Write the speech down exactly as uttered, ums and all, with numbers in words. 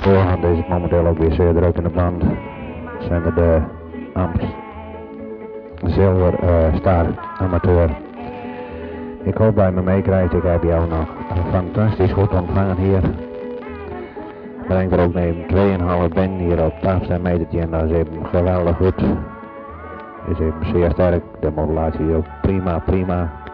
voorhand is het momenteel ook weer zeer druk in de band. Zijn we de Amst Zilver uh, Star Amateur. Ik hoop dat je me meekrijgt. Ik heb jou nog fantastisch goed ontvangen hier. Brengt er ook neem twee komma vijf ben hier op het achtste metertje en dat is even geweldig goed. Is even zeer sterk. De modulatie is ook prima, prima.